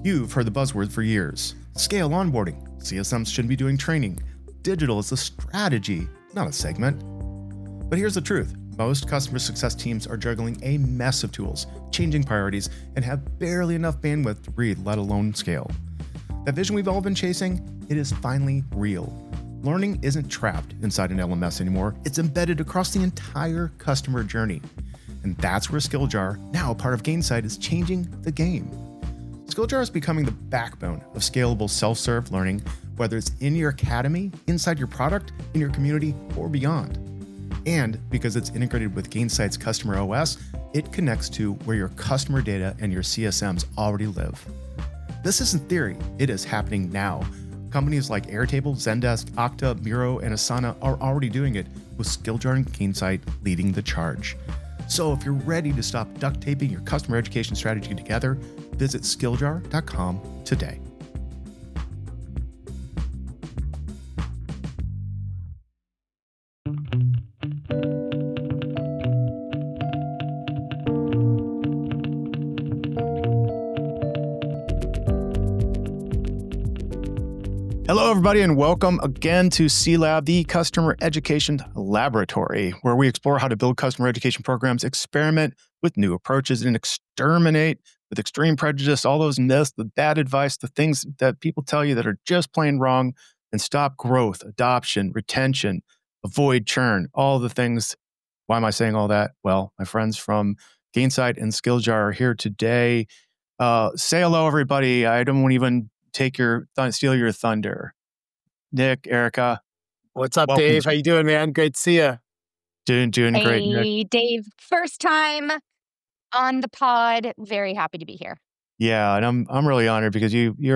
You've heard the buzzword for years. Scale onboarding. CSMs shouldn't be doing training. Digital is a strategy, not a segment. But here's the truth. Most customer success teams are juggling a mess of tools, changing priorities, and have barely enough bandwidth to breathe, let alone scale. That vision we've all been chasing, it is finally real. Learning isn't trapped inside an LMS anymore. It's embedded across the entire customer journey. And that's where Skilljar, now a part of Gainsight, is changing the game. Skilljar is becoming the backbone of scalable self-serve learning, whether it's in your academy, inside your product, in your community, or beyond. And because it's integrated with Gainsight's customer OS, it connects to where your customer data and your CSMs already live. This isn't theory, it is happening now. Companies like Airtable, Zendesk, Okta, Miro, and Asana are already doing it, with Skilljar and Gainsight leading the charge. So if you're ready to stop duct taping your customer education strategy together, visit skilljar.com today. Hello, everybody, and welcome again to C-Lab, the Customer Education Laboratory, where we explore how to build customer education programs, experiment with new approaches, and exterminate with extreme prejudice all those myths, the bad advice, the things that people tell you that are just plain wrong, and stop growth, adoption, retention, avoid churn, all the things. Why am I saying all that? Well, my friends from Gainsight and Skilljar are here today. Say hello, everybody. I don't want to even steal your thunder. Nick, Erica. What's up, Dave? How you doing, man? Great to see you. Doing great, Nick. Hey, Dave. First time on the pod. Very happy to be here. Yeah, and I'm really honored because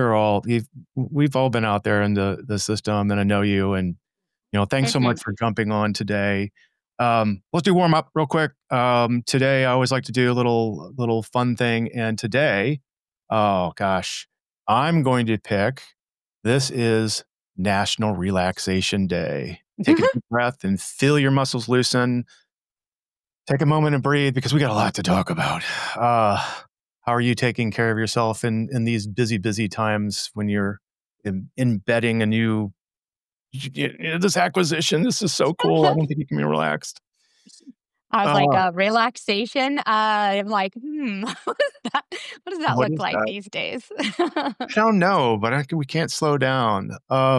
we've all been out there in the system, and I know you, and thanks so much for jumping on today. Let's do warm up real quick. Today I always like to do a little fun thing, and today, oh gosh, I'm going to pick, this is National Relaxation Day. Take a deep breath and feel your muscles loosen. Take a moment and breathe because we got a lot to talk about. How are you taking care of yourself in these busy times when you're embedding a new, this acquisition? This is so cool. I don't think you can be relaxed. I was like, relaxation? I'm like, what does that look like these days? I don't know, but we can't slow down.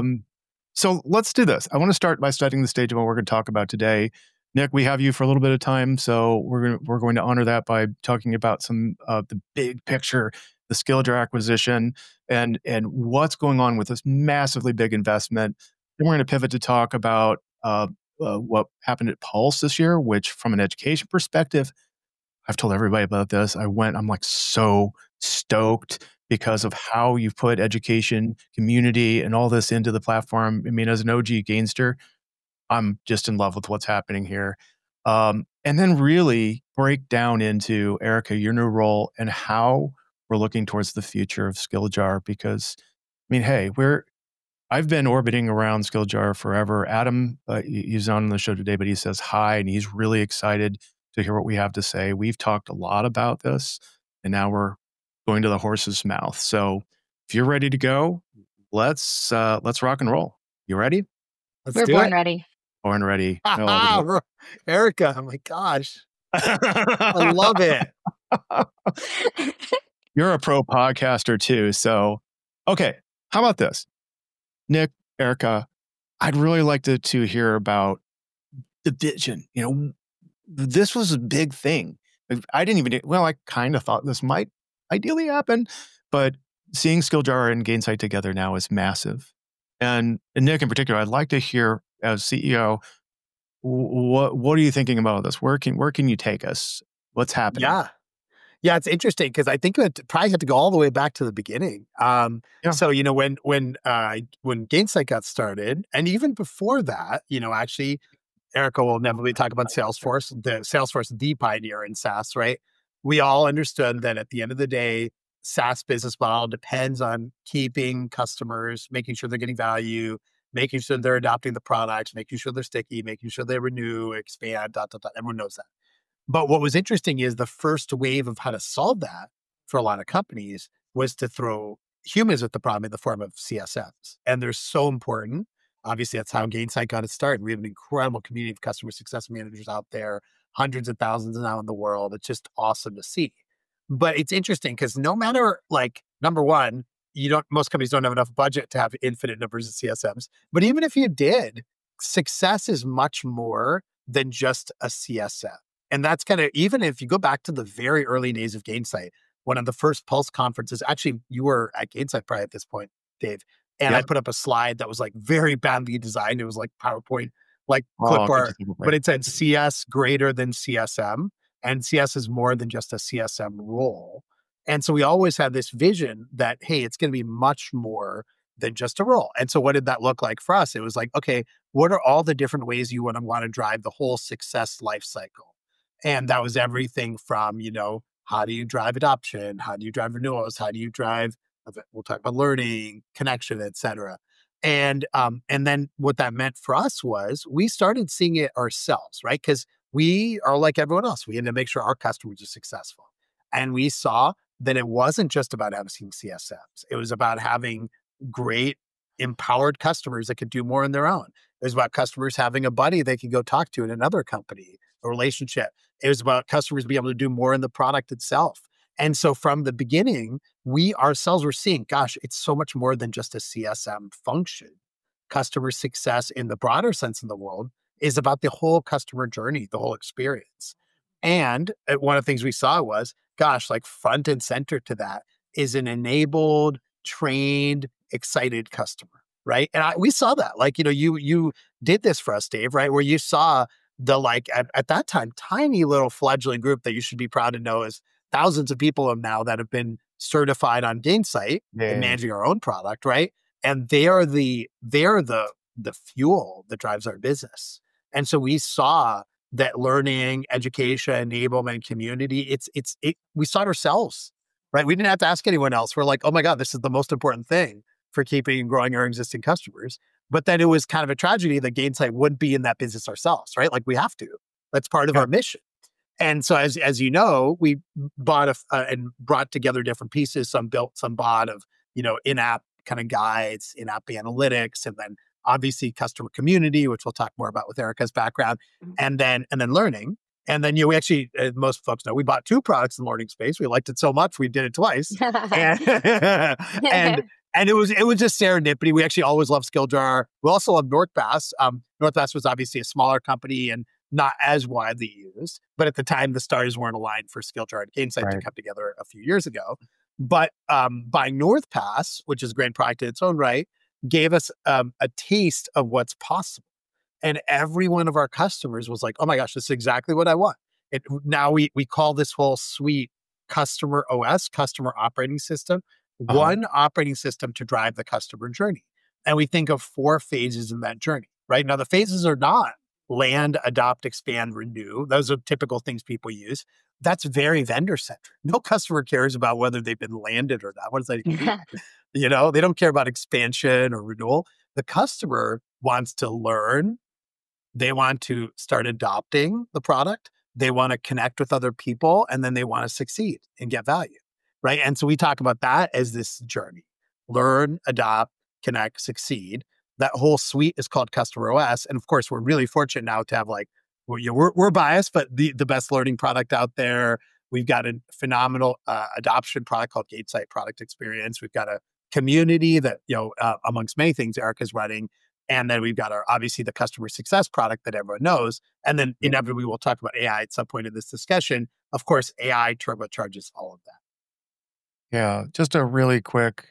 So let's do this. I want to start by setting the stage of what we're going to talk about today. Nick, we have you for a little bit of time, so we're going to honor that by talking about some of the big picture, the Skilljar acquisition, and what's going on with this massively big investment. Then we're going to pivot to talk about what happened at Pulse this year, which from an education perspective, I've told everybody about this. I'm like so stoked because of how you've put education, community, and all this into the platform. I mean, as an OG Gainster, I'm just in love with what's happening here. And then really break down into, Erica, your new role and how we're looking towards the future of Skilljar. Because, I mean, hey, I've been orbiting around Skilljar forever. Adam, he's on the show today, but he says hi, and he's really excited to hear what we have to say. We've talked a lot about this, and now we're going to the horse's mouth. So if you're ready to go, let's rock and roll. You ready? We're born ready. Born ready. Erica, oh my gosh. I love it. You're a pro podcaster too. So, okay, how about this? Nick, Erica, I'd really like to hear about the vision. This was a big thing. I kind of thought this might ideally happen, but seeing Skilljar and Gainsight together now is massive. And Nick in particular, I'd like to hear as CEO, what are you thinking about this? Where can you take us? What's happening? Yeah, it's interesting because I think it probably had to go all the way back to the beginning. So when Gainsight got started, and even before that, actually, Erica will inevitably talk about Salesforce, the pioneer in SaaS, right? We all understood that at the end of the day, SaaS business model depends on keeping customers, making sure they're getting value, making sure they're adopting the products, making sure they're sticky, making sure they renew, expand, ... Everyone knows that. But what was interesting is the first wave of how to solve that for a lot of companies was to throw humans at the problem in the form of CSMs. And they're so important. Obviously, that's how Gainsight got its start. We have an incredible community of customer success managers out there, hundreds of thousands now in the world. It's just awesome to see. But it's interesting because no matter, like, number one, most companies don't have enough budget to have infinite numbers of CSMs. But even if you did, success is much more than just a CSM. And that's kind of, even if you go back to the very early days of Gainsight, one of the first Pulse conferences, actually, you were at Gainsight probably at this point, Dave. And I put up a slide that was like very badly designed. It was like PowerPoint, like clip art, but it said CS greater than CSM. And CS is more than just a CSM role. And so we always had this vision that, hey, it's going to be much more than just a role. And so what did that look like for us? It was like, okay, what are all the different ways you want to drive the whole success life cycle? And that was everything from, how do you drive adoption? How do you drive renewals? How do you drive, we'll talk about learning, connection, et cetera. And then what that meant for us was we started seeing it ourselves, right? Because we are like everyone else. We had to make sure our customers are successful. And we saw that it wasn't just about having CSMs. It was about having great, empowered customers that could do more on their own. It was about customers having a buddy they could go talk to in another company, a relationship. It was about customers being able to do more in the product itself. And so from the beginning, we ourselves were seeing, gosh, it's so much more than just a CSM function. Customer success in the broader sense in the world is about the whole customer journey, the whole experience. And one of the things we saw was, gosh, like front and center to that is an enabled, trained, excited customer, right? And we saw that, like, you did this for us, Dave, right? Where you saw the, like, at that time, tiny little fledgling group that you should be proud to know is thousands of people now that have been certified on Gainsight and managing our own product, right? And they are the fuel that drives our business. And so we saw that learning, education, enablement, community, we saw it ourselves, right? We didn't have to ask anyone else. We're like, oh my God, this is the most important thing for keeping and growing our existing customers. But then it was kind of a tragedy that Gainsight wouldn't be in that business ourselves, right? Like, we have to. That's part of our mission. And so as you know, we bought and brought together different pieces. Some built, some bought of, in-app kind of guides, in-app analytics, and then obviously customer community, which we'll talk more about with Erica's background, and then learning. And then, we actually, as most folks know, we bought 2 products in the learning space. We liked it so much, we did it twice. And it was just serendipity. We actually always loved SkillJar. We also love NorthBass. NorthBass was obviously a smaller company and not as widely used, but at the time the stars weren't aligned for SkillJar and Gainsight to come together a few years ago. But buying NorthPass, which is a great product in its own right, gave us a taste of what's possible. And every one of our customers was like, oh my gosh, this is exactly what I want. Now we call this whole suite Customer OS, Customer Operating System, one operating system to drive the customer journey. And we think of 4 phases in that journey, right? Now the phases are not land, adopt, expand, renew. Those are typical things people use. That's very vendor-centric. No customer cares about whether they've been landed or not. What does that mean? They don't care about expansion or renewal. The customer wants to learn. They want to start adopting the product. They want to connect with other people, and then they want to succeed and get value, right? And so we talk about that as this journey: learn, adopt, connect, succeed. That whole suite is called Customer OS. And of course, we're really fortunate now to have, like, we're biased, but the best learning product out there. We've got a phenomenal adoption product called Gainsight Product Experience. We've got a community that, amongst many things, Erica's running. And then we've got obviously the customer success product that everyone knows. And then inevitably we'll talk about AI at some point in this discussion. Of course, AI turbocharges all of that. Yeah, just a really quick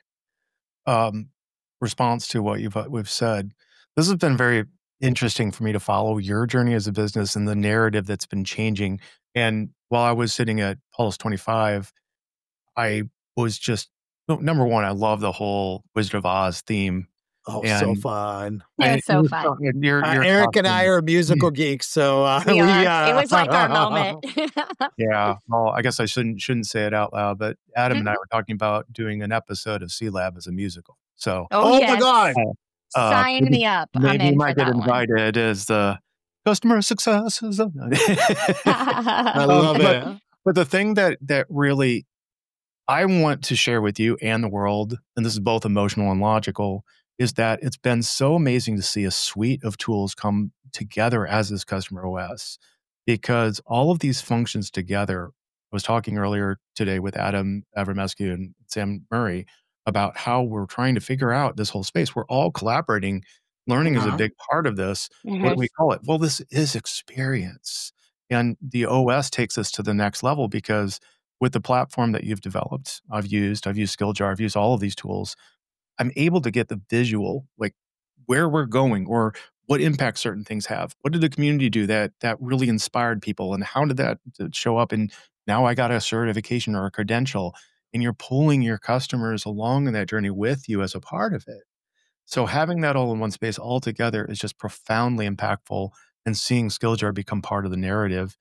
response to what we've said. This has been very interesting for me to follow your journey as a business and the narrative that's been changing. And while I was sitting at Pulse 25, I was just, number one, I love the whole Wizard of Oz theme. Oh, so fun. It's so fun. Eric and I are musical geeks, so it was like our moment. Yeah. Well, I guess I shouldn't say it out loud, but Adam and I were talking about doing an episode of C-Lab as a musical. So, my God. Sign me up. Maybe you might get invited as the customer success. I love it. But the thing that really I want to share with you and the world, and this is both emotional and logical, is that it's been so amazing to see a suite of tools come together as this customer OS because all of these functions together. I was talking earlier today with Adam Avramescu and Sam Murray about how we're trying to figure out this whole space. We're all collaborating. Learning is a big part of this. What do Mhm. we call it? Well, this is experience. And the OS takes us to the next level because with the platform that you've developed, I've used SkillJar, I've used all of these tools. I'm able to get the visual, like where we're going or what impact certain things have. What did the community do that really inspired people, and how did that show up? And now I got a certification or a credential, and you're pulling your customers along in that journey with you as a part of it. So having that all in one space all together is just profoundly impactful, and seeing SkillJar become part of the narrative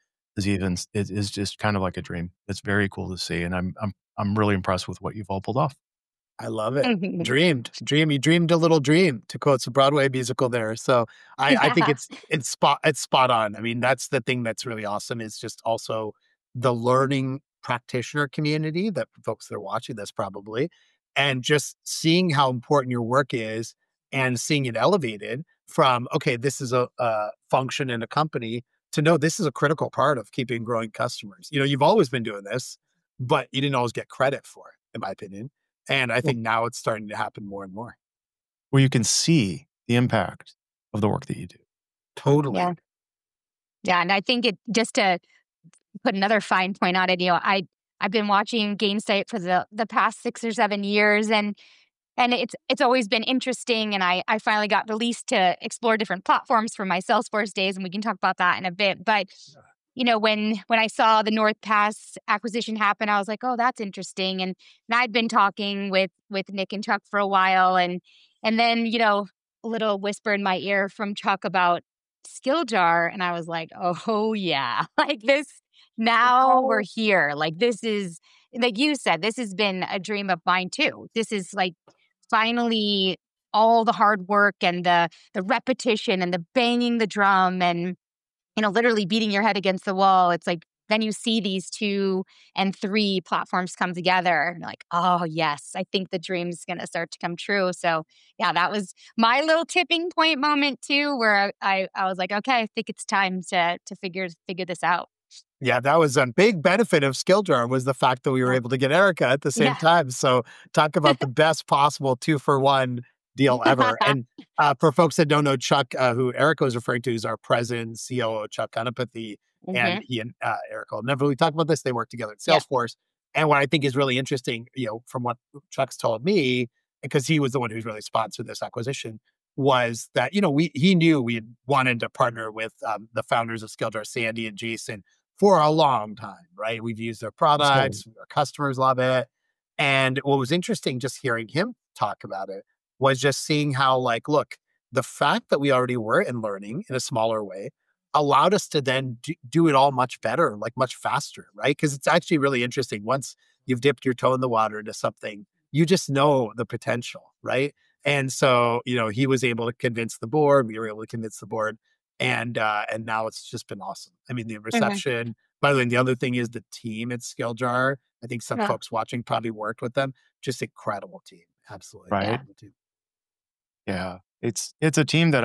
is just kind of like a dream. It's very cool to see, and I'm really impressed with what you've all pulled off. I love it. Mhm. You dreamed a little dream, to quote some Broadway musical there. So I think Yeah. it's spot on. I mean, that's the thing that's really awesome is just also the learning practitioner community that folks that are watching this probably, and just seeing how important your work is and seeing it elevated from, okay, this is a function in a company to know this is a critical part of keeping growing customers. You've always been doing this, but you didn't always get credit for it, in my opinion. And I Well, think now it's starting to happen more and more. where you can see the impact of the work that you do. Yeah. Totally. Yeah, and I think it just to put another fine point on it, I've been watching Gainsight for the past 6 or 7 years, and it's always been interesting, and I finally got released to explore different platforms for my Salesforce days, and we can talk about that in a bit, but, when I saw the NordPass acquisition happen, I was like, "Oh, that's interesting," and I'd been talking with Nick and Chuck for a while, and then, a little whisper in my ear from Chuck about SkillJar, and I was like, "Oh, yeah." Like, this now we're here, like, this is like you said, this has been a dream of mine too. This is, like, finally all the hard work and the repetition and the banging the drum and literally beating your head against the wall. It's like then you see these 2 and 3 platforms come together and you're like, "Oh, yes, I think the dream's gonna start to come true." So, yeah, that was my little tipping point moment too, where I was like, "Okay, I think it's time to figure this out." Yeah, that was a big benefit of SkillJar was the fact that we were Yeah. able to get Erica at the same Yeah. time. So talk about the best possible 2-for-1 deal ever. And for folks that don't know Chuck, who Erica was referring to, is our president, COO, Chuck Ganapathy. And Mhm. he and Erica will never really talk about this. They work together at Yeah. Salesforce. And what I think is really interesting, from what Chuck's told me, because he was the one who's really sponsored this acquisition, was that, he knew we had wanted to partner with the founders of SkillJar, Sandy and Jason, for a long time, right? We've used their So products, our customers love it. And what was interesting just hearing him talk about it was just seeing how, like, look, the fact that we already were in learning in a smaller way allowed us to then do it all much better, like much faster, right? Because it's actually really interesting. Once you've dipped your toe in the water into something, you just know the potential, right? And so, he was able to convince the board. We were able to convince the board, and now it's just been awesome. I mean, the Mhm. reception. By the way, the other thing is the team at SkillJar. I think some Yeah. folks watching probably worked with them. Just incredible team. Absolutely Yeah. right? incredible team. Yeah. It's a team that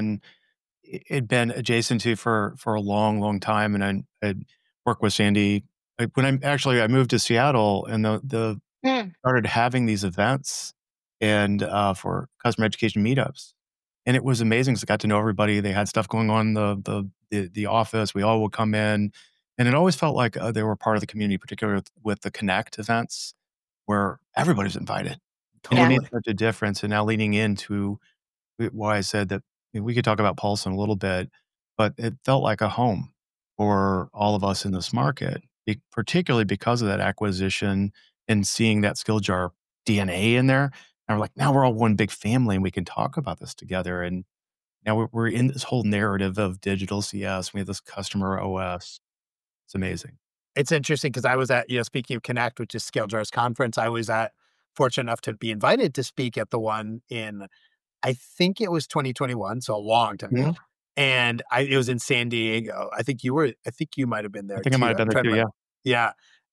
had been adjacent to for a long, long time, and I'd worked with Sandy. Like, when I moved to Seattle, and the Mm. started having these events and, for customer education meetups, and it was amazing 'cause I got to know everybody. They had stuff going on in the office. We all would come in, and it always felt like, they were part of the community, particularly with the Connect events where everybody's invited, and it Yeah. made Totally. such a difference. And now leaning into why I said that, we could talk about Pulse in a little bit, but it felt like a home for all of us in this market, particularly because of that acquisition and seeing that SkillJar DNA in there. And we're like, now we're all one big family and we can talk about this together. And now we're in this whole narrative of digital CS. We have this customer OS. It's amazing. It's interesting because I was at, speaking of Connect, which is SkillJar's conference, I was fortunate enough to be invited to speak at the one in, I think it was 2021, so a long time Mhm. ago. And it was in San Diego. I think you might have been I there think I might too. have been I'm there trying to too. Yeah. remember. Yeah.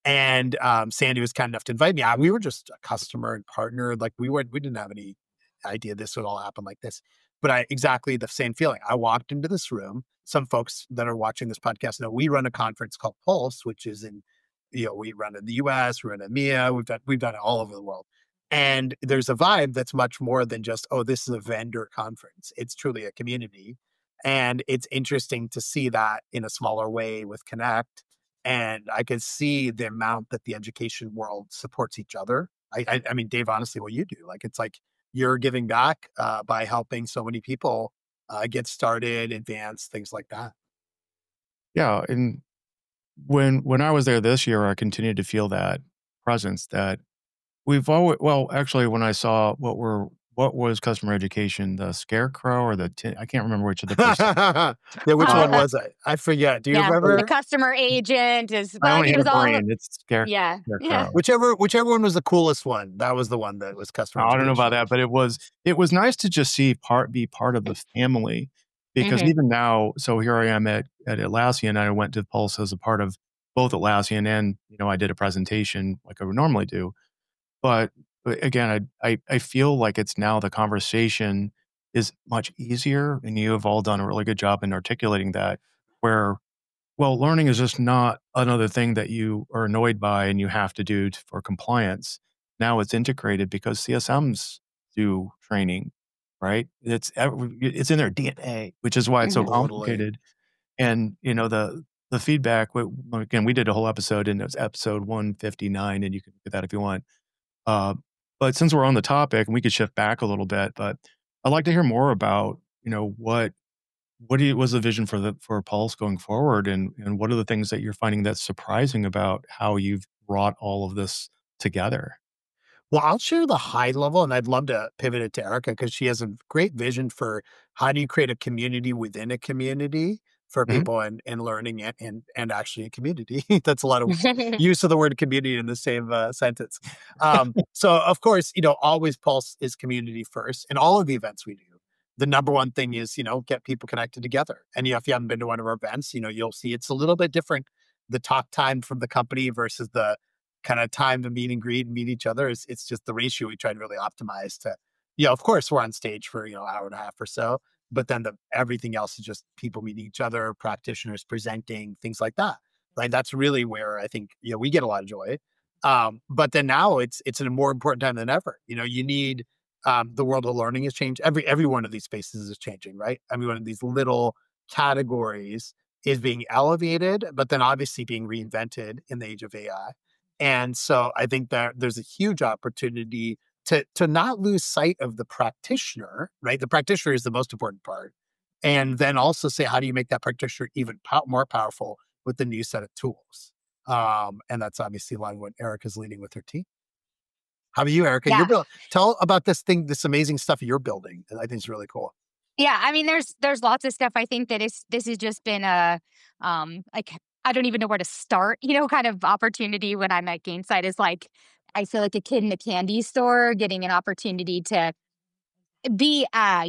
And Sandy was kind enough to invite me. We were just a customer and partner. Like we didn't have any idea this would all happen like this. But exactly the same feeling. I walked into this room. Some folks that are watching this podcast know we run a conference called Pulse, which is we run in the US, we run in EMEA, we've done it all over the world. And there's a vibe that's much more than just, oh, this is a vendor conference. It's truly a community. And it's interesting to see that in a smaller way with Connect. And I could see the amount that the education world supports each other. I mean, Dave, honestly, what you do, like, it's like you're giving back by helping so many people get started, advance, things like that. Yeah, and when I was there this year, I continued to feel that presence that we've always well, actually, when I saw what was customer education, the scarecrow or the tin I can't remember which of the first Yeah, which one Oh, was it? I forget. Do you yeah. The remember? customer agent is, I well, I only mean, it had a was all, brain, it's yeah. Yeah. scarecrow. Whichever one was the coolest one. That was the one that was customer I don't know about education. that, but it was nice to just be part of the family because Mhm. even now so here I am at Atlassian, I went to Pulse as a part of both Atlassian and, I did a presentation like I would normally do. But, again, I feel like it's now the conversation is much easier, and you have all done a really good job in articulating that, where, well, learning is just not another thing that you are annoyed by and you have to do for compliance. Now it's integrated because CSMs do training, right? It's in their DNA, which is why it's so Mhm. Totally. complicated. And, the feedback, again, we did a whole episode, and it was episode 159, and you can look at that if you want. Uh, but since we're on the topic, and we could shift back a little bit, but I'd like to hear more about, was the vision for Pulse going forward, and what are the things that you're finding that's surprising about how you've brought all of this together? Well, I'll share the high level, and I'd love to pivot it to Erica because she has a great vision for how do you create a community within a community for Mhm. people and learning and actually a community. That's a lot of use of the word community in the same sentence. So of course, always Pulse is community first in all of the events we do. The number one thing is, get people connected together. And if you haven't been to one of our events, you'll see it's a little bit different. The talk time from the company versus the kind of time to meet and greet and meet each other is it's just the ratio we try to really optimize to, of course we're on stage for, hour and a half or so, but then everything else is just people meeting each other, practitioners presenting, things like that. Right. That's really where I think, we get a lot of joy. But then now it's a more important time than ever. You need the world of learning has changed. Every one of these spaces is changing, right? Every one of these little categories is being elevated, but then obviously being reinvented in the age of AI. And so I think that there's a huge opportunity to not lose sight of the practitioner, right? The practitioner is the most important part. And then also say, how do you make that practitioner even more powerful with the new set of tools? And that's obviously a lot of what Erica's leading with her team. How about you, Erica? Yeah. Tell about this amazing stuff you're building. I think it's really cool. Yeah, I mean, there's lots of stuff. I think that this has just been a, like, I don't even know where to start, kind of opportunity when I'm at Gainsight is like, I feel like a kid in a candy store getting an opportunity to be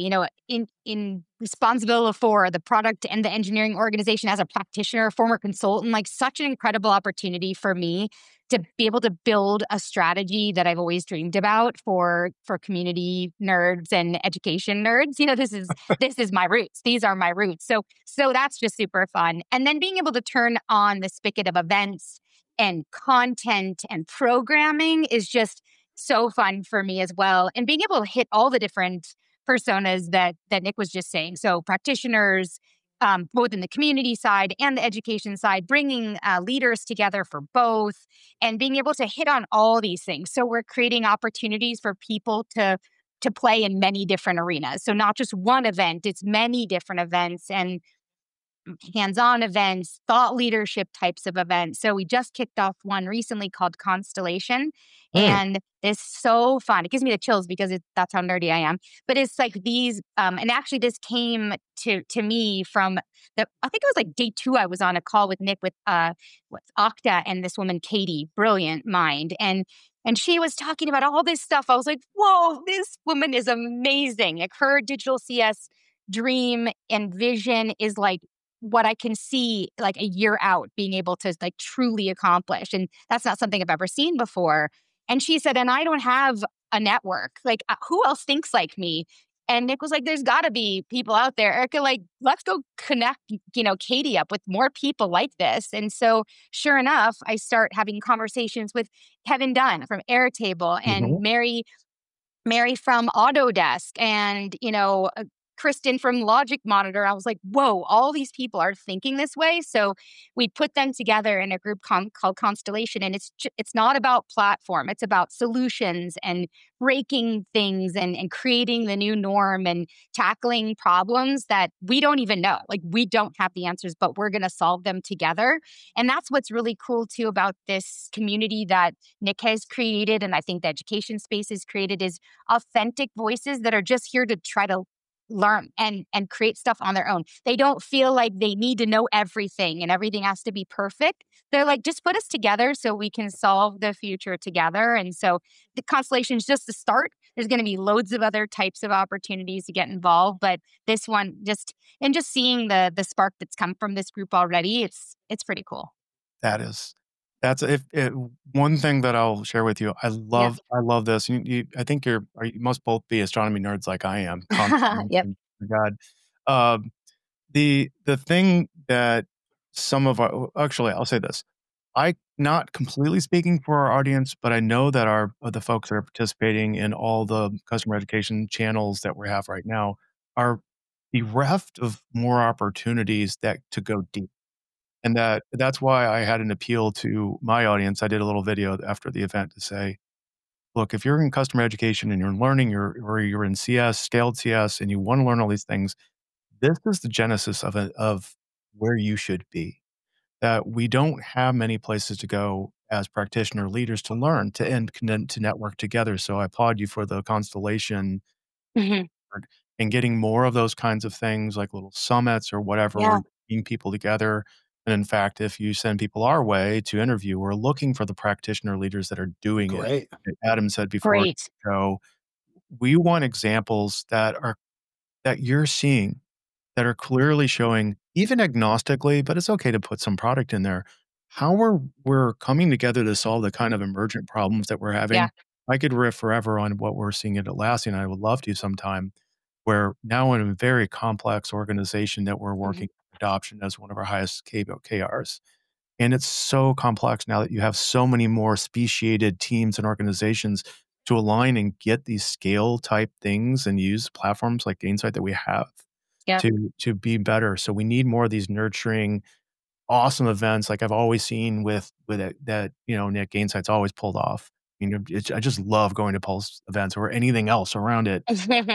in responsible for the product and the engineering organization as a practitioner, former consultant, like such an incredible opportunity for me to be able to build a strategy that I've always dreamed about for community nerds and education nerds. This is my roots. These are my roots. So that's just super fun. And then being able to turn on the spigot of events and content and programming is just so fun for me as well. And being able to hit all the different personas that Nick was just saying. So practitioners, both in the community side and the education side, bringing leaders together for both, and being able to hit on all these things. So we're creating opportunities for people to play in many different arenas. So not just one event; it's many different events and hands-on events, thought leadership types of events. So we just kicked off one recently called Constellation, Mm. and it's so fun. It gives me the chills because that's how nerdy I am. But it's like these, and actually this came to me from I think it was like day 2. I was on a call with Nick with Okta and this woman Katie, brilliant mind, and she was talking about all this stuff. I was like, whoa, this woman is amazing. Like her digital CS dream and vision is like what I can see like a year out being able to like truly accomplish. And that's not something I've ever seen before. And she said, and I don't have a network. Like, who else thinks like me? And Nick was like, there's got to be people out there. Erica, like, let's go connect, Katie up with more people like this. And so, sure enough, I start having conversations with Kevin Dunn from Airtable and Mhm. Mary from Autodesk and, Kristen from Logic Monitor. I was like, whoa, all these people are thinking this way. So we put them together in a group called Constellation. And it's not about platform. It's about solutions and breaking things and creating the new norm and tackling problems that we don't even know. Like we don't have the answers, but we're going to solve them together. And that's what's really cool too about this community that Nick has created. And I think the education space has created is authentic voices that are just here to try to learn and create stuff on their own. They don't feel like they need to know everything and everything has to be perfect. They're like, just put us together so we can solve the future together. And so the Constellation is just the start. There's going to be loads of other types of opportunities to get involved, but this one just seeing the spark that's come from this group already, it's pretty cool. That's if one thing that I'll share with you. I Yep. love this. I think you must both be astronomy nerds like I am. Yep. My God. Um, the thing that some of our actually, I'll say this. I not completely speaking for our audience, but I know that the folks that are participating in all the customer education channels that we have right now are bereft of more opportunities that to go deep. And that's why I had an appeal to my audience. I did a little video after the event to say, look, if you're in customer education and you're learning or you're in CS, scaled CS, and you want to learn all these things, this is the genesis of where you should be. That we don't have many places to go as practitioner leaders to learn to network together. So I applaud you for the Constellation Mhm. and getting more of those kinds of things like little summits or whatever where Yeah. you're bringing people together. And in fact, if you send people our way to interview, we're looking for the practitioner leaders that are doing it. Great. Adam said before, Great. so we want examples that you're seeing that are clearly showing, even agnostically, but it's okay to put some product in there, how we're coming together to solve the kind of emergent problems that we're Yeah. having. I could riff forever on what we're seeing at Atlassian. I would love to sometime, where now in a very complex organization that we're Mhm. working on adoption as one of our highest KRs. And it's so complex now that you have so many more speciated teams and organizations to align and get these scale type things and use platforms like Gainsight that we have Yep. to be better. So we need more of these nurturing, awesome events like I've always seen with it that, Nick Gainsight's always pulled off. I just love going to Pulse events or anything else around it.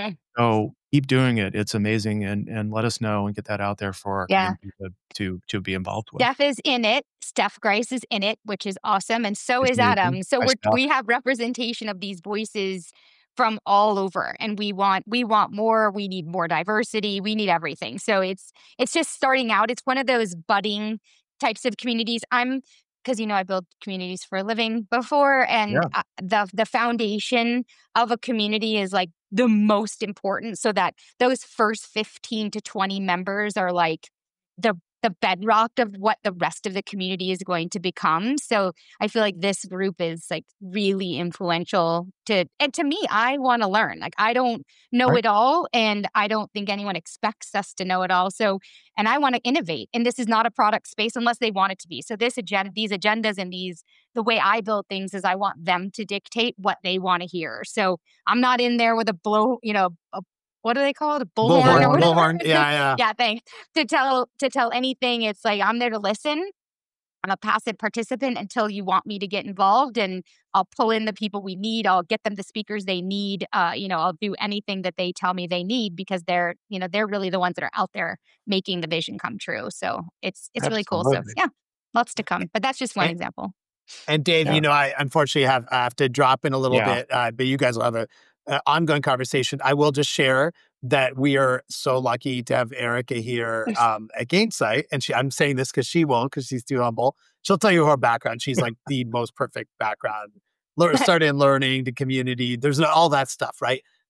So keep doing it. It's amazing and let us know and get that out there for our Yeah. community to be involved with. Steph is in it. Steph Grice is in it, which is awesome, and so Nice is to meet you. Adam. So Hi, Steph. we have representation of these voices from all over, and we want more. We need more diversity. We need everything. So it's just starting out. It's one of those budding types of communities. Because I built communities for a living before, and Yeah. the foundation of a community is like the most important, so that those first 15 to 20 members are like the the bedrock of what the rest of the community is going to become. So I feel like this group is like really influential and to me, I want to learn. Like I don't know Right. it all and I don't think anyone expects us to know it all. So, and I want to innovate. And this is not a product space unless they want it to be. So these agendas and the way I build things is I want them to dictate what they want to hear. So I'm not in there with what do they call it? A bullhorn or Bullhorn. whatever. Bullhorn. Yeah, yeah. Yeah, thanks. To tell anything, it's like I'm there to listen. I'm a passive participant until you want me to get involved, and I'll pull in the people we need. I'll get them the speakers they need. I'll do anything that they tell me they need because they're really the ones that are out there making the vision come true. So it's really cool. So Absolutely. yeah, lots to come. But that's just one And, example. and Dave, Yeah. I unfortunately I have to drop in a little Yeah. bit, but you guys will have a ongoing conversation. I will just share that we are so lucky to have Erica here at Gainsight, and I'm saying this because she won't, because she's too humble. She'll tell you her background. She's like the most perfect background. Started in learning, the community. There's all that stuff, right?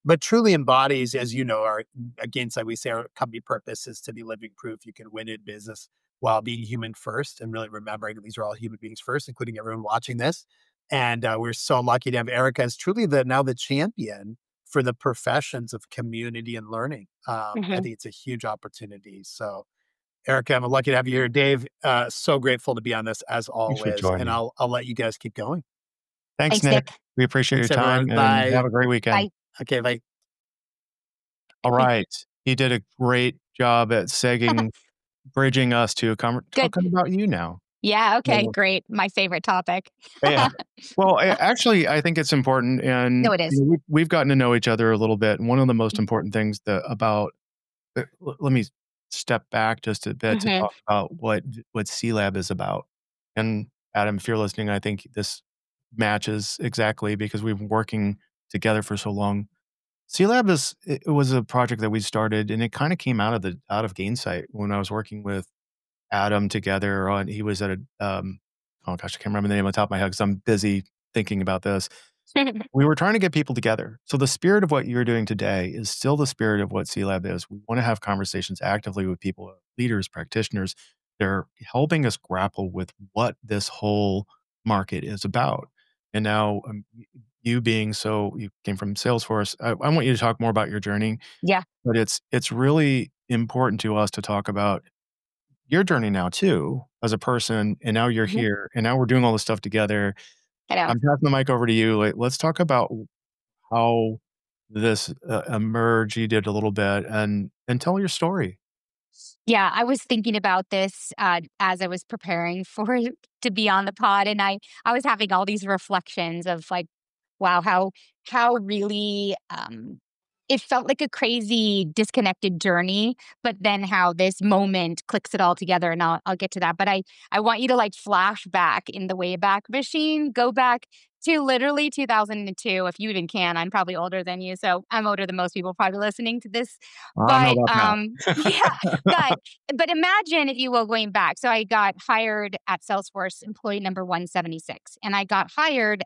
but truly embodies, as you know, our against like we say our company purpose is to be living proof you can win in business while being human first, and really remembering that these are all human beings first, including everyone watching this. And we're so lucky to have Erica as truly the champion for the professions of community and learning. I Mhm. think it's a huge opportunity. So, Erica, I'm lucky to have you here. Dave, so grateful to be on this as Thanks for always. And joining. I'll let you guys keep going. Thanks, Thanks, Nick. Nick. We appreciate your Thanks, everyone. time and Bye. have a great weekend. Bye. Okay, bye. All right. He did a great job at bridging us to Good. talking about you now. Yeah, okay, So, great. My favorite topic. yeah. Well, actually, I think it's important, and No, it is. we've gotten to know each other a little bit. And one of the most important things about let me step back just a bit to Mhm. talk about what C Lab is about. And Adam, if you're listening, I think this matches exactly because we've been working together for so long. C Lab it was a project that we started, and it kind of came out of Gainsight when I was working with Adam together on. He was at a oh gosh, I can't remember the name on the top of my head because I'm busy thinking about this. We were trying to get people together. So the spirit of what you're doing today is still the spirit of what C Lab is. We want to have conversations actively with people, leaders, practitioners. They're helping us grapple with what this whole market is about. And now, you you came from Salesforce. I want you to talk more about your journey, Yeah. but it's really important to us to talk about your journey now too, as a person. And now you're Mhm. here, and now we're doing all this stuff together. I know. I'm passing the mic over to you. Let's talk about how this, emerged. You did a little bit, and tell your story. Yeah, I was thinking about this, as I was preparing for to be on the pod, and I was having all these reflections of like, wow, how really, it felt like a crazy disconnected journey, but then how this moment clicks it all together, and I'll get to that. But I want you to like flash back in the Wayback Machine, go back to literally 2002, if you even can. I'm probably older than you, so I'm older than most people probably listening to this. I don't know But about yeah, that. but but imagine if you will going back. So I got hired at Salesforce, employee number 176, and I got hired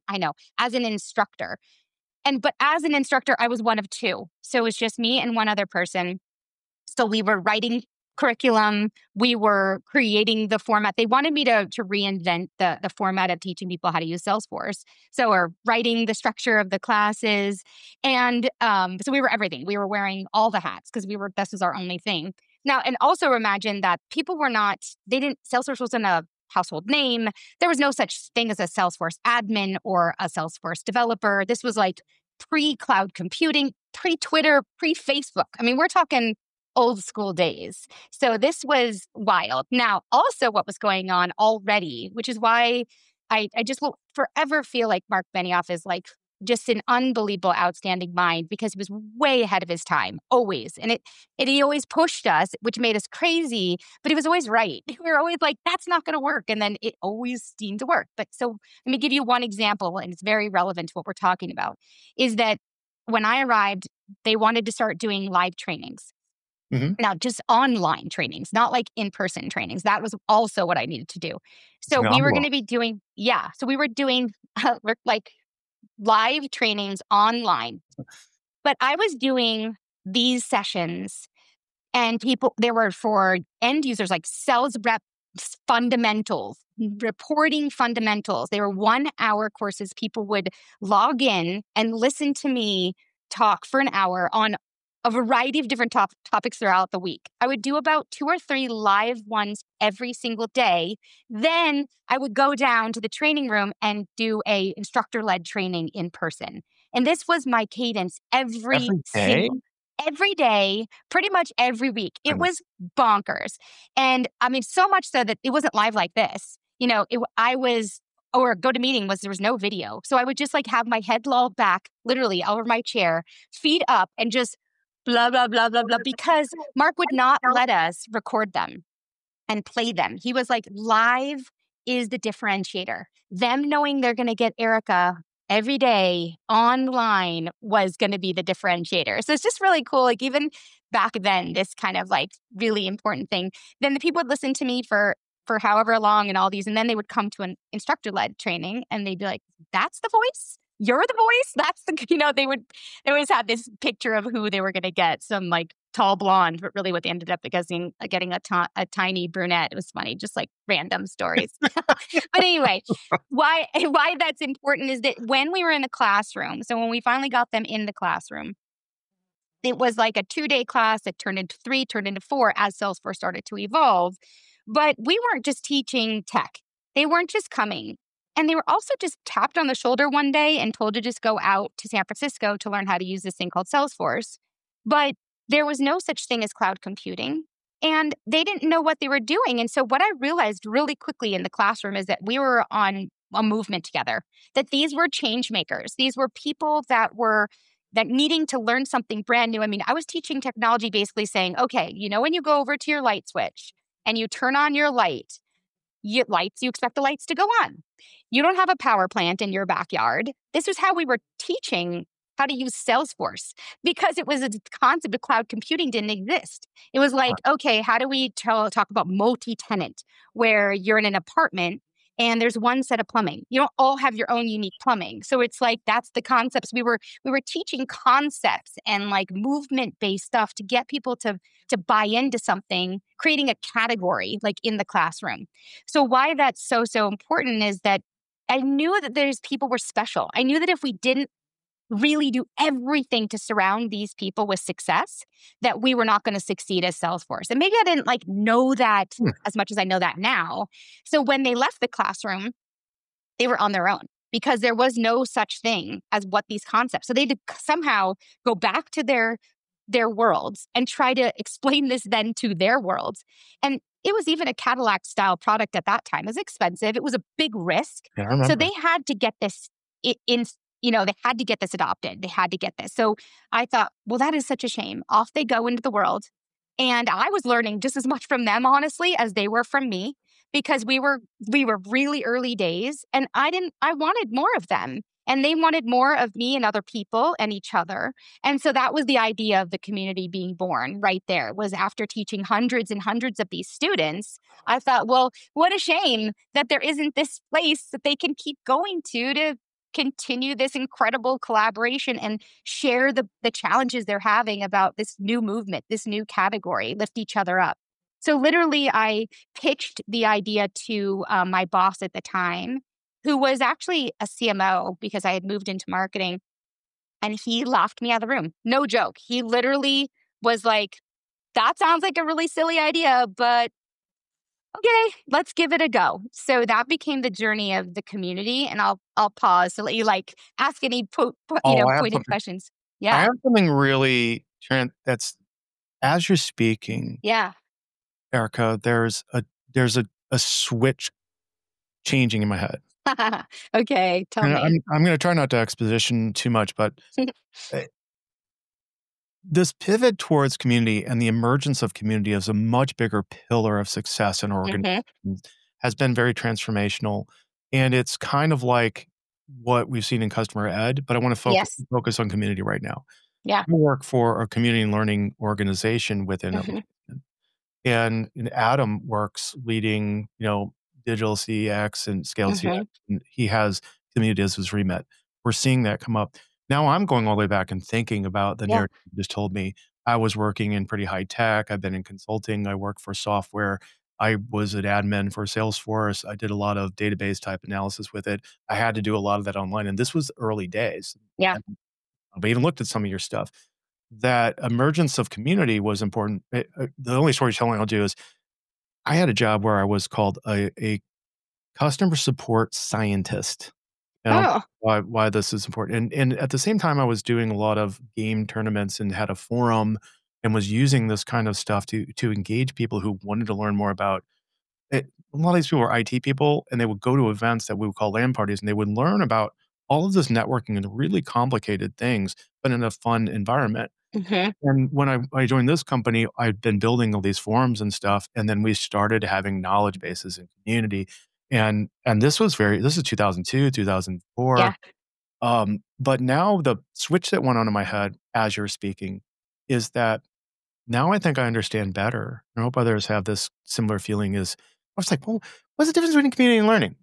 as an instructor. But as an instructor, I was one of two. So it was just me and one other person. So we were writing curriculum, we were creating the format. They wanted me to reinvent the format of teaching people how to use Salesforce. So we're writing the structure of the classes. And so we were everything. We were wearing all the hats because this was our only thing. Now, and also imagine that people were not, they didn't, Salesforce wasn't a household name. There was no such thing as a Salesforce admin or a Salesforce developer. This was like pre-cloud computing, pre-Twitter, pre-Facebook. I mean, we're talking old school days. So this was wild. Now, also what was going on already, which is why I just will forever feel like Mark Benioff is like just an unbelievable, outstanding mind because he was way ahead of his time, always. And he always pushed us, which made us crazy, but he was always right. We were always like, that's not going to work. And then it always seemed to work. But so let me give you one example, and it's very relevant to what we're talking about, is that when I arrived, they wanted to start doing live trainings. Mhm. Now, just online trainings, not like in-person trainings. That was also what I needed to do. It's So an we were envelope. going to be doing, yeah. So we were doing like live trainings online. But I was doing these sessions and they were for end users like sales rep fundamentals, reporting fundamentals. They were 1 hour courses. People would log in and listen to me talk for an hour on a variety of different topics throughout the week. I would do about 2 or 3 live ones every single day. Then I would go down to the training room and do a instructor led training in person. And this was my cadence Every day? every day, pretty much every week. It Goodness. was bonkers. And I mean, so much so that it wasn't live like this. Or go to meeting there was no video. So I would just like have my head lolled back, literally over my chair, feet up, and just blah, blah, blah, blah, blah, because Mark would not let us record them and play them. He was like, live is the differentiator. Them knowing they're going to get Erica every day online was going to be the differentiator. So it's just really cool. Like even back then, this kind of like really important thing. Then the people would listen to me for however long and all these, and then they would come to an instructor led training and they'd be like, "That's the voice." you're the voice? That's the, they always had this picture of who they were going to get, some like tall blonde, but really what they ended up getting a tiny brunette. It was funny, just like random stories. But anyway, why that's important is that when we were in the classroom, so when we finally got them in the classroom, it was like a 2-day class that turned into 3, turned into 4 as Salesforce started to evolve. But we weren't just teaching tech. They weren't just coming. And they were also just tapped on the shoulder one day and told to just go out to San Francisco to learn how to use this thing called Salesforce. But there was no such thing as cloud computing. And they didn't know what they were doing. And so what I realized really quickly in the classroom is that we were on a movement together, that these were change makers. These were people that needing to learn something brand new. I mean, I was teaching technology basically saying, okay, when you go over to your light switch and you turn on your you expect the lights to go on. You don't have a power plant in your backyard. This was how we were teaching how to use Salesforce because it was a concept of cloud computing didn't exist. It was like, okay, how do we talk about multi-tenant where you're in an apartment and there's one set of plumbing. You don't all have your own unique plumbing. So it's like that's the concepts. We were teaching concepts and like movement-based stuff to get people to buy into something, creating a category like in the classroom. So why that's so important is that I knew that there's people were special. I knew that if we didn't really do everything to surround these people with success, that we were not going to succeed as Salesforce. And maybe I didn't like know that as much as I know that now. So when they left the classroom, they were on their own because there was no such thing as what these concepts. So they had to somehow go back to their worlds and try to explain this then to their worlds. And it was even a Cadillac style product at that time. It was expensive. It was a big risk. Yeah, I remember. So they had to get this in they had to get this adopted. They had to get this. So I thought, well, that is such a shame. Off they go into the world. And I was learning just as much from them, honestly, as they were from me, because we were really early days and I wanted more of them. And they wanted more of me and other people and each other. And so that was the idea of the community being born right there, was after teaching hundreds and hundreds of these students, I thought, well, what a shame that there isn't this place that they can keep going to continue this incredible collaboration and share the challenges they're having about this new movement, this new category, lift each other up. So literally, I pitched the idea to my boss at the time, who was actually a CMO because I had moved into marketing, and he laughed me out of the room. No joke. He literally was like, that sounds like a really silly idea, but okay, let's give it a go. So that became the journey of the community. And I'll pause to let you like ask any pointed questions. Yeah. I have something really that's as you're speaking. Yeah. Erica, there's a switch changing in my head. Okay, tell me. I'm going to try not to exposition too much, but this pivot towards community and the emergence of community as a much bigger pillar of success in organizations has been very transformational. And it's kind of like what we've seen in customer ed, but I want to focus on community right now. Yeah. I work for a community and learning organization within it. And Adam works leading, digital CX and scale CX. And he has community as his remit. We're seeing that come up. Now I'm going all the way back and thinking about the narrative you just told me. I was working in pretty high tech. I've been in consulting. I work for software. I was an admin for Salesforce. I did a lot of database type analysis with it. I had to do a lot of that online. And this was early days. Yeah. I even looked at some of your stuff. That emergence of community was important. The only storytelling I'll do is I had a job where I was called a customer support scientist. And why this is important. And at the same time, I was doing a lot of game tournaments and had a forum and was using this kind of stuff to engage people who wanted to learn more about it. A lot of these people were IT people, and they would go to events that we would call LAN parties, and they would learn about all of this networking and really complicated things, but in a fun environment. And when I joined this company, I'd been building all these forums and stuff, and then we started having knowledge bases and community. And this is 2002, 2004. Yeah. But now the switch that went on in my head as you're speaking is that now I think I understand better. I hope others have this similar feeling. I was like, well, what's the difference between community and learning?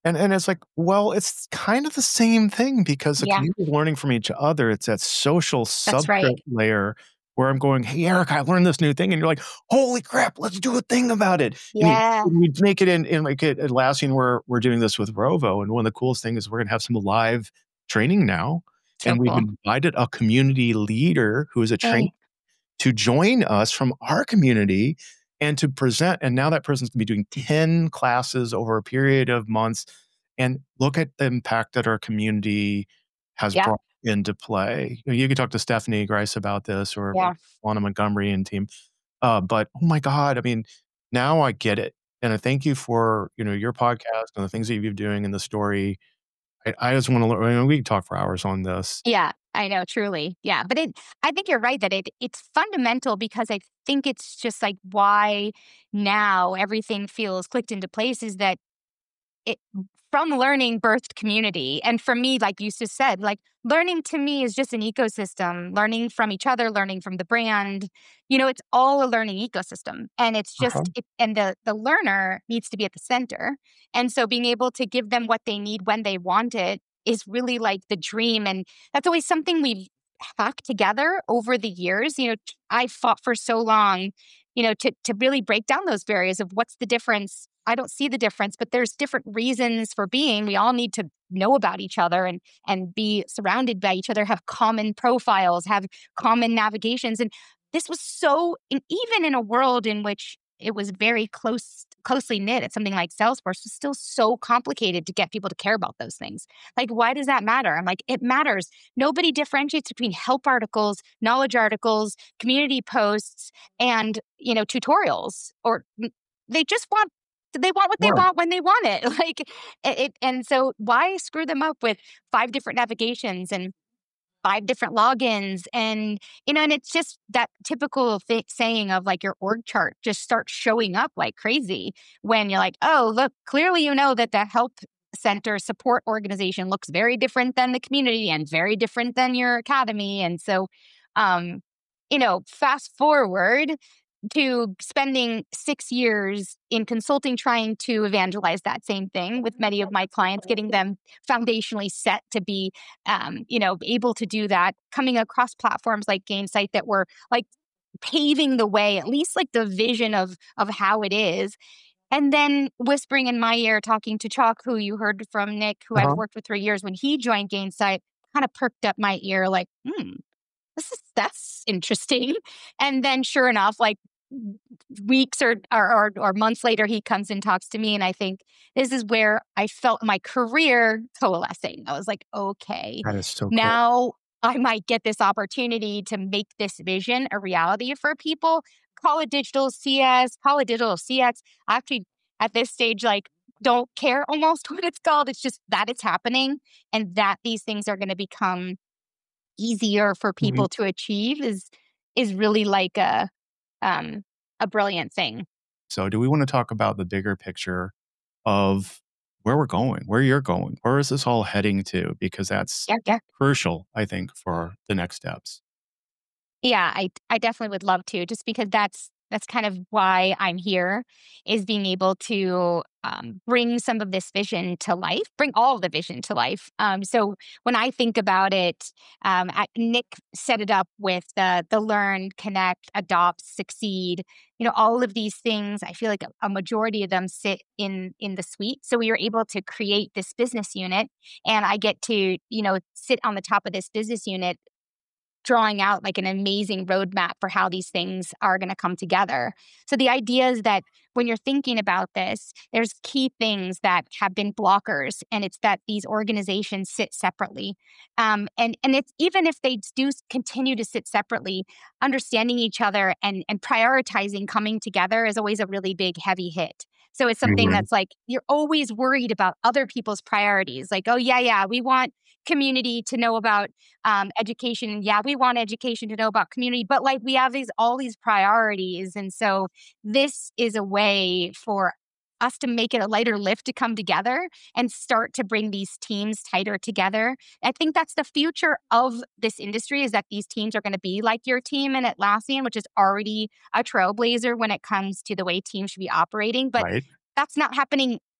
And it's like, well, it's kind of the same thing because the Yeah, community is learning from each other. It's that social that's right. substrate layer where I'm going, "Hey, Eric, I learned this new thing," and you're like, "Holy crap, let's do a thing about it." Yeah, And you make it in like at Atlassian, we're doing this with Rovo, and one of the coolest things is we're gonna have some live training now, so and we've cool. invited a community leader who is a trainer Hey, to join us from our community and to present. And now that person's gonna be doing 10 classes over a period of months and look at the impact that our community has yeah, brought into play. You can talk to Stephanie Grice about this or yeah. Lana Montgomery and team. But oh my God, I mean, now I get it. And I thank you for, your podcast and the things that you've been doing in the story. I just want to learn. I mean, we can talk for hours on this. Yeah, I know, truly. Yeah, but I think you're right that it's fundamental because I think it's just like why now everything feels clicked into place is that it from learning birthed community. And for me, like you just said, like learning to me is just an ecosystem, learning from each other, learning from the brand. It's all a learning ecosystem. And it's Uh-huh. just and the learner needs to be at the center. And so being able to give them what they need when they want it is really like the dream. And that's always something we've hacked together over the years. I fought for so long, to really break down those barriers of what's the difference. I don't see the difference, but there's different reasons for being. We all need to know about each other and be surrounded by each other, have common profiles, have common navigations. And this was even in a world in which it was very closely knit at something like Salesforce was still so complicated to get people to care about those things. Like, why does that matter? I'm like, it matters. Nobody differentiates between help articles, knowledge articles, community posts, and tutorials. Or they want what they Right. want when they want it. Like and so why screw them up with five different navigations and five different logins and it's just that typical saying of like your org chart just starts showing up like crazy when you're like, oh, look, clearly that the help center support organization looks very different than the community and very different than your academy. And so um fast forward to spending 6 years in consulting trying to evangelize that same thing with many of my clients, getting them foundationally set to be able to do that, coming across platforms like Gainsight that were like paving the way, at least like the vision of how it is. And then whispering in my ear, talking to Chalk, who you heard from Nick, who I've Uh-huh. worked with for years, when he joined Gainsight, kind of perked up my ear, like, that's interesting. And then sure enough, like weeks or months later, he comes and talks to me. And I think this is where I felt my career coalescing. I was like, okay, That is so cool. now I might get this opportunity to make this vision a reality for people. Call it digital CS, call it digital CX. Actually, at this stage, like, don't care almost what it's called. It's just that it's happening and that these things are going to become easier for Mhm. people to achieve is really like um a brilliant thing. So, do we want to talk about the bigger picture of where we're going, where you're going? Where is this all heading to? Because that's Yeah, yeah. crucial, I think, for the next steps. Yeah, I definitely would love to, just because that's kind of why I'm here, is being able to bring some of this vision to life, bring all of the vision to life. So when I think about it, Nick set it up with the learn, connect, adopt, succeed. All of these things. I feel like a majority of them sit in the suite. So we were able to create this business unit, and I get to sit on the top of this business unit drawing out like an amazing roadmap for how these things are going to come together. So the idea is that when you're thinking about this, there's key things that have been blockers, and it's that these organizations sit separately. And it's even if they do continue to sit separately, understanding each other and prioritizing coming together is always a really big heavy hit. So it's something Mhm. that's like you're always worried about other people's priorities. Like, oh yeah, we want community to know about education. Yeah, we want education to know about community, but like we have all these priorities. And so this is a way for us to make it a lighter lift to come together and start to bring these teams tighter together. I think that's the future of this industry, is that these teams are going to be like your team in Atlassian, which is already a trailblazer when it comes to the way teams should be operating. But Right? that's not happening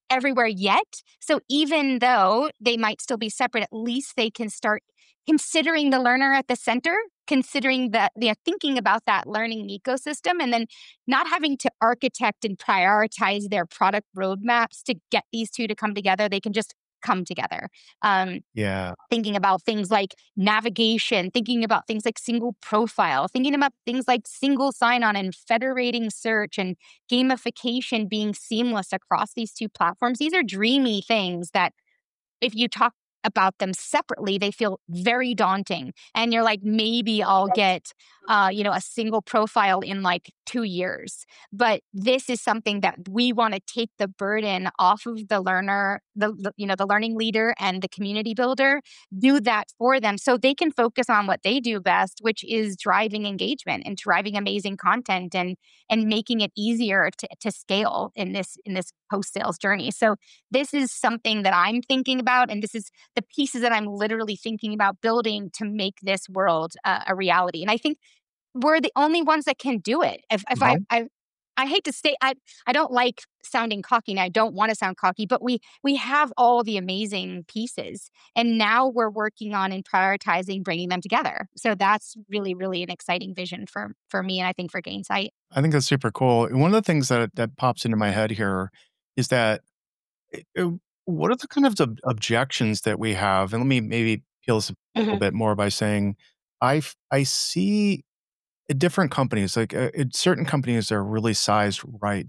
everywhere yet. So even though they might still be separate, at least they can start considering the learner at the center, considering that they're thinking about that learning ecosystem, and then not having to architect and prioritize their product roadmaps to get these two to come together. They can just come together. Yeah. Thinking about things like navigation, thinking about things like single profile, thinking about things like single sign-on and federating search and gamification being seamless across these two platforms. These are dreamy things that if you talk about them separately, they feel very daunting. And you're like, maybe I'll get, a single profile in like 2 years. But this is something that we want to take the burden off of the learner, the learning leader and the community builder, do that for them so they can focus on what they do best, which is driving engagement and driving amazing content and making it easier to scale in this post-sales journey. So this is something that I'm thinking about, and this is the pieces that I'm literally thinking about building to make this world a reality. And I think we're the only ones that can do it. If Uh-huh. I hate to say I don't like sounding cocky, and I don't want to sound cocky, but we have all the amazing pieces, and now we're working on and prioritizing bringing them together. So that's really, really an exciting vision for me, and I think for Gainsight. I think that's super cool. And one of the things that pops into my head here is that what are the kind of objections that we have? And let me maybe peel this a little Mhm. bit more by saying, I see different companies like certain companies are really sized right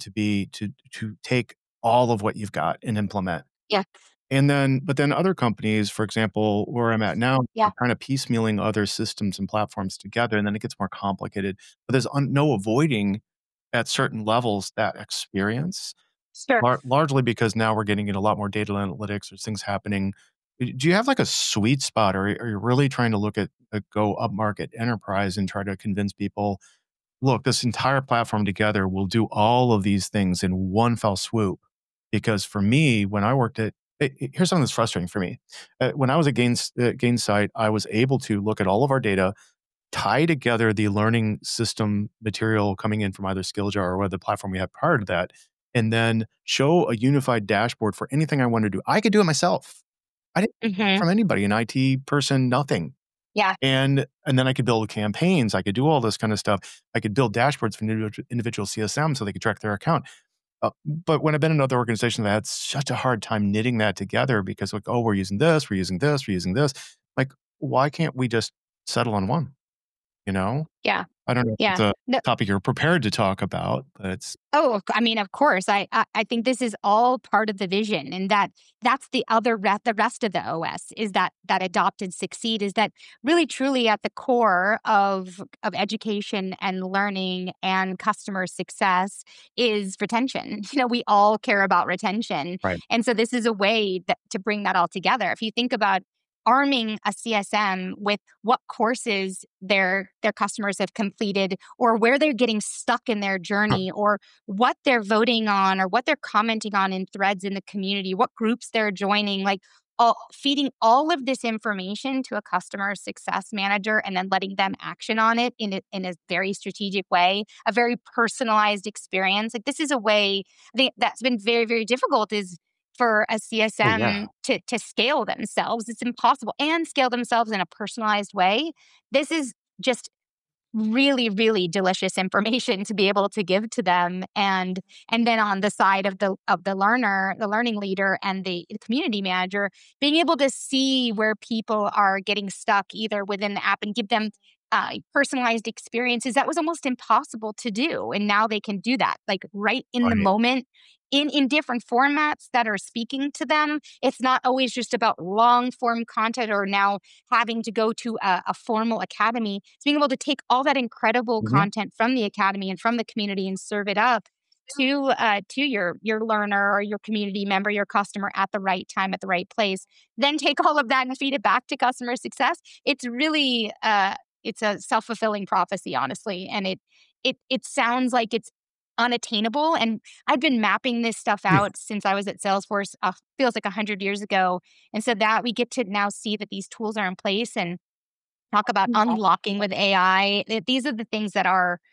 to take all of what you've got and implement. Yeah, And then, but then other companies, for example, where I'm at now, yeah, are kind of piecemealing other systems and platforms together, and then it gets more complicated. But there's no avoiding at certain levels that experience. sure. Largely because now we're getting in a lot more data analytics, there's things happening. Do you have, like, a sweet spot, or are you really trying to look at go upmarket enterprise and try to convince people, "Look, this entire platform together will do all of these things in one fell swoop"? Because for me, when I worked at here's something that's frustrating for me. When I was at Gainsight, I was able to look at all of our data, tie together the learning system material coming in from either Skilljar or whatever the platform we had prior to that, and then show a unified dashboard for anything I wanted to do. I could do it myself. I didn't Hmm. from anybody, an IT person, nothing. Yeah, And then I could build campaigns. I could do all this kind of stuff. I could build dashboards for individual CSM so they could track their account. But when I've been in other organizations that had such a hard time knitting that together because like, oh, we're using this, we're using this, we're using this. Like, why can't we just settle on one? You know? yeah, I don't know if it's yeah. a No, topic you're prepared to talk about, but it's oh, I mean, of course. I think this is all part of the vision, and that's the other the rest of the OS is that adopt and succeed is that really truly at the core of education and learning and customer success is retention. We all care about retention, right. and so this is a way to bring that all together. If you think about arming a CSM with what courses their customers have completed or where they're getting stuck in their journey or what they're voting on or what they're commenting on in threads in the community, what groups they're joining, like feeding all of this information to a customer success manager and then letting them action on it in a very strategic way, a very personalized experience. Like this is a way I think that's been very, very difficult is for a Oh, yeah. CSM to scale themselves. It's impossible and scale themselves in a personalized way. This is just really, really delicious information to be able to give to them. And then on the side of the learner, the learning leader and the community manager, being able to see where people are getting stuck either within the app and give them personalized experiences that was almost impossible to do. And now they can do that like right in the Right. moment in different formats that are speaking to them. It's not always just about long form content or now having to go to a formal academy. It's being able to take all that incredible Mhm. content from the academy and from the community and serve it up to your learner or your community member, your customer at the right time at the right place. Then take all of that and feed it back to customer success. It's really it's a self fulfilling prophecy, honestly, and it sounds like it's unattainable. And I've been mapping this stuff out since I was at Salesforce. Feels like 100 years ago, and so that we get to now see that these tools are in place and talk about unlocking with AI. These are the things that are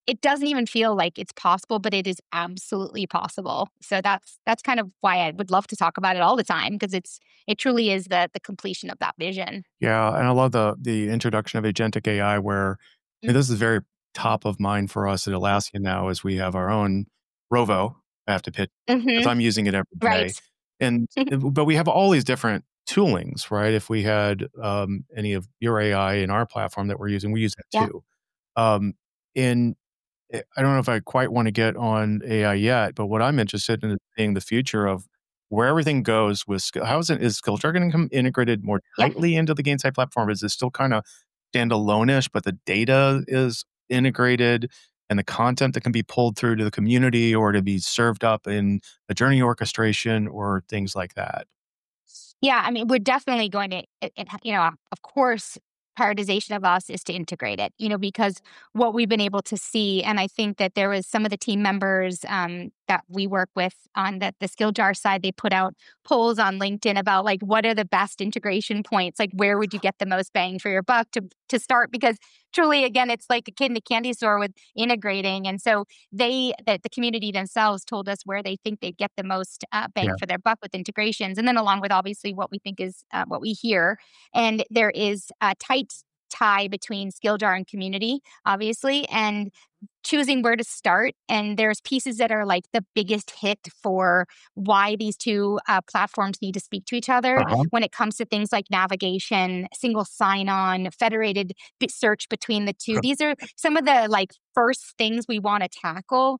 it doesn't even feel like it's possible, but it is absolutely possible. So that's kind of why I would love to talk about it all the time, because it truly is the completion of that vision. Yeah, and I love the introduction of agentic AI where this is very top of mind for us at Atlassian now as we have our own Rovo. I have to pitch because Mm-hmm. I'm using it every day. Right. And but we have all these different toolings, right? If we had any of your AI in our platform that we're using, we use that Yeah. too. Um, and I don't know if I quite want to get on AI yet, but what I'm interested in is seeing the future of where everything goes with how is Skillshare going to come integrated more Yeah. tightly into the Gainsight platform? Is it still kind of standalone-ish, but the data is integrated and the content that can be pulled through to the community or to be served up in a journey orchestration or things like that? Yeah, I mean, we're definitely going to, of course, prioritization of us is to integrate it, because what we've been able to see, and I think that there was some of the team members that we work with on the skill jar side, they put out polls on LinkedIn about like, what are the best integration points? Like, where would you get the most bang for your buck to start? Because truly, again, it's like a kid in a candy store with integrating. And so the community themselves told us where they think they'd get the most bang Yeah. for their buck with integrations. And then along with obviously what we think is what we hear. And there is a tight tie between skill jar and community, obviously, and choosing where to start. And there's pieces that are like the biggest hit for why these two platforms need to speak to each other Uh-huh. when it comes to things like navigation, single sign-on, federated search between the two. These are some of the like first things we want to tackle.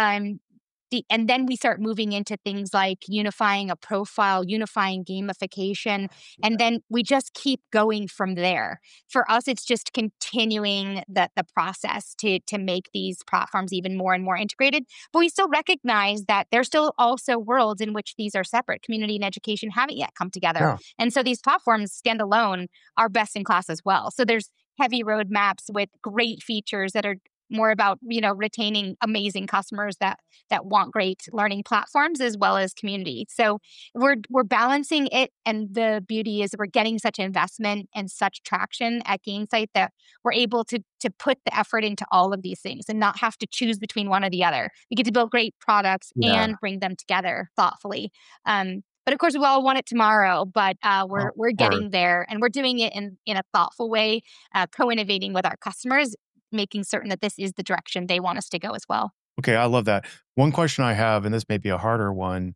And then we start moving into things like unifying a profile, unifying gamification, and then we just keep going from there. For us, it's just continuing the process to make these platforms even more and more integrated. But we still recognize that there's still also worlds in which these are separate. Community and education haven't yet come together. Yeah. And so these platforms standalone are best in class as well. So there's heavy roadmaps with great features that are more about retaining amazing customers that want great learning platforms as well as community. So we're balancing it, and the beauty is we're getting such investment and such traction at Gainsight that we're able to put the effort into all of these things and not have to choose between one or the other. We get to build great products Yeah. and bring them together thoughtfully. But of course, we all want it tomorrow. But we're getting there, and we're doing it in a thoughtful way, co-innovating with our customers, making certain that this is the direction they want us to go as well. Okay, I love that. One question I have, and this may be a harder one,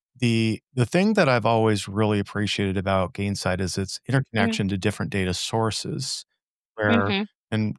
the thing that I've always really appreciated about Gainsight is its interconnection to different data sources. Where Mm-hmm. and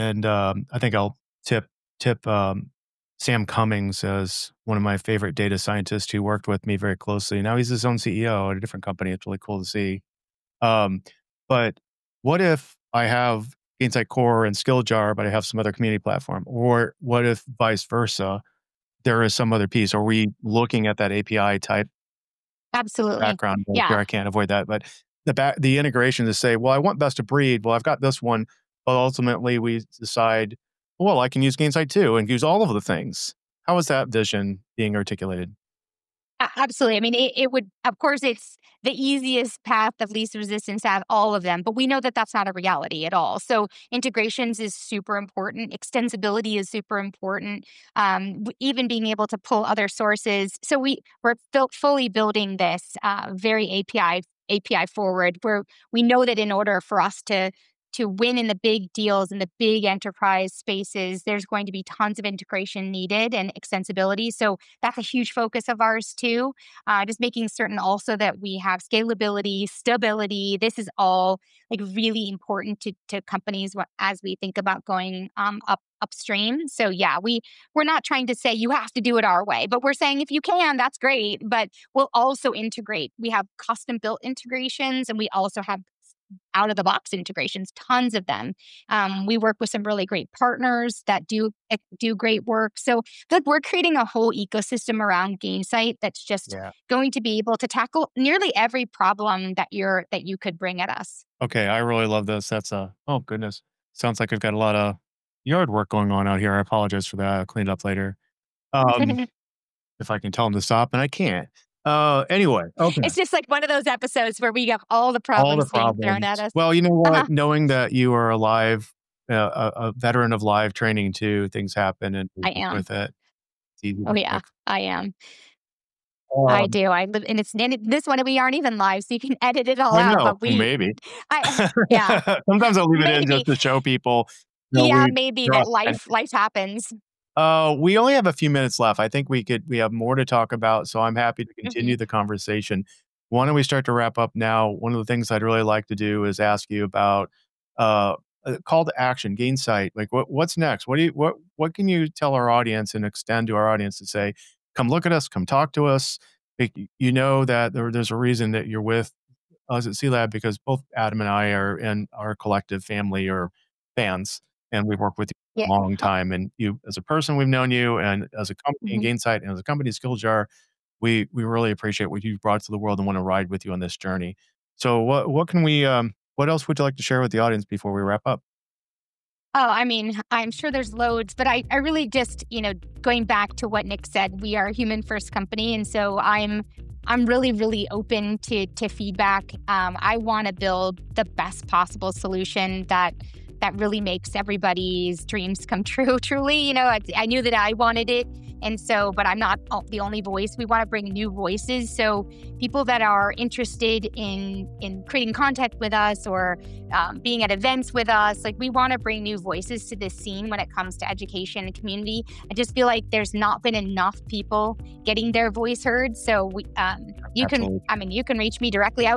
I think I'll tip Sam Cummings as one of my favorite data scientists who worked with me very closely. Now he's his own CEO at a different company. It's really cool to see. Um, but what if I have Gainsight Core and SkillJar, but I have some other community platform? Or what if vice versa? There is some other piece. Are we looking at that API type Absolutely. background? Yeah. Here I can't avoid that, but the integration to say, well, I want best of breed. Well, I've got this one, but ultimately we decide, well, I can use Gainsight too and use all of the things. How is that vision being articulated? Absolutely. I mean, it would, of course, it's the easiest path of least resistance to have all of them, but we know that that's not a reality at all. So integrations is super important. Extensibility is super important. Even being able to pull other sources. So we're fully building this very API forward, where we know that in order for us to win in the big deals in the big enterprise spaces, there's going to be tons of integration needed and extensibility. So that's a huge focus of ours too. Just making certain also that we have scalability, stability. This is all like really important to companies as we think about going upstream. So yeah, we're not trying to say you have to do it our way, but we're saying if you can, that's great. But we'll also integrate. We have custom built integrations, and we also have out of the box integrations, tons of them. We work with some really great partners that do great work. So we're creating a whole ecosystem around Gainsight that's just going to be able to tackle nearly every problem that you could bring at us. Okay, I really love this. That's oh goodness. Sounds like I've got a lot of yard work going on out here. I apologize for that. I'll clean it up later. Um, if I can tell them to stop, and I can't. Anyway, okay. It's just like one of those episodes where we have all the All the problems being thrown at problems. us. Well, you know what? Knowing that you are alive a veteran of live training too. Things happen and we I work am. with it. It's easy Oh to yeah, fix. I am. I Um, do. I live, this one we aren't even live, so you can edit it all I out. know, But we, maybe. I, yeah, Sometimes I'll leave it in maybe, just to show people, yeah, we maybe are that authentic. life happens. We only have a few minutes left. I think we have more to talk about, so I'm happy to Hmm. continue the conversation. Why don't we start to wrap up now? One of the things I'd really like to do is ask you about uh, a call to action, Gainsight. Like what's next? What can you tell our audience and extend to our audience to say, come look at us, come talk to us. Like, you know that there's a reason that you're with us at C Lab because both Adam and I are in our collective family or fans, and we've worked with you Yeah. for a long time. And you, as a person, we've known you, and as a company in Mhm. Gainsight, and as a company Skilljar, we really appreciate what you've brought to the world and want to ride with you on this journey. So, what can we? What else would you like to share with the audience before we wrap up? Oh, I mean, I'm sure there's loads, but I really just, going back to what Nick said, we are a human first company. And so I'm really, really open to feedback. I want to build the best possible solution that really makes everybody's dreams come true, truly. I knew that I wanted it. And so, but I'm not the only voice. We want to bring new voices. So people that are interested in creating content with us or being at events with us. Like, we want to bring new voices to this scene when it comes to education and community. I just feel like there's not been enough people getting their voice heard. So Absolutely. you can reach me directly.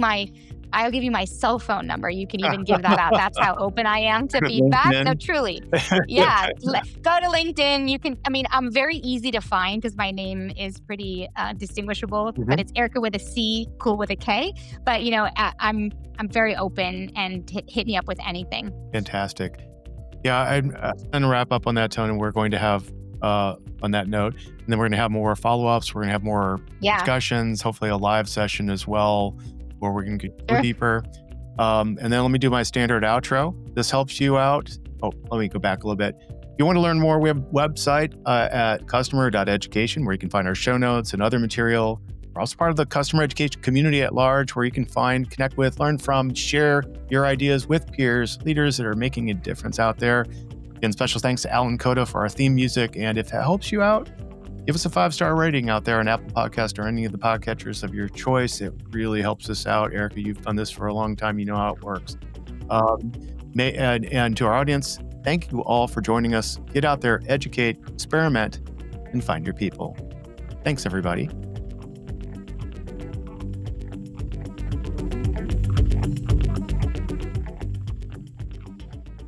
I'll give you my cell phone number. You can even give that out. That's how open I am to feedback. No, LinkedIn. truly. Yeah. Go to LinkedIn. I'm very easy to find because my name is pretty distinguishable, Mhm. but it's Erica with a C, cool with a K. But, I'm very open and hit me up with anything. Fantastic. Yeah, I'm going to wrap up on that tone, and we're going to have on that note, and then we're going to have more follow-ups. We're going to have more Yeah. discussions, hopefully a live session as well, where we're going to go Sure. deeper. And then let me do my standard outro. This helps you out. Oh, let me go back a little bit. If you want to learn more, we have a website at customer.education where you can find our show notes and other material. We're also part of the customer education community at large, where you can find, connect with, learn from, share your ideas with peers, leaders that are making a difference out there. Again, special thanks to Alan Coda for our theme music. And if it helps you out, give us a 5-star rating out there on Apple Podcast or any of the podcatchers of your choice. It really helps us out. Erica, you've done this for a long time. You know how it works. And to our audience, thank you all for joining us. Get out there, educate, experiment, and find your people. Thanks, everybody.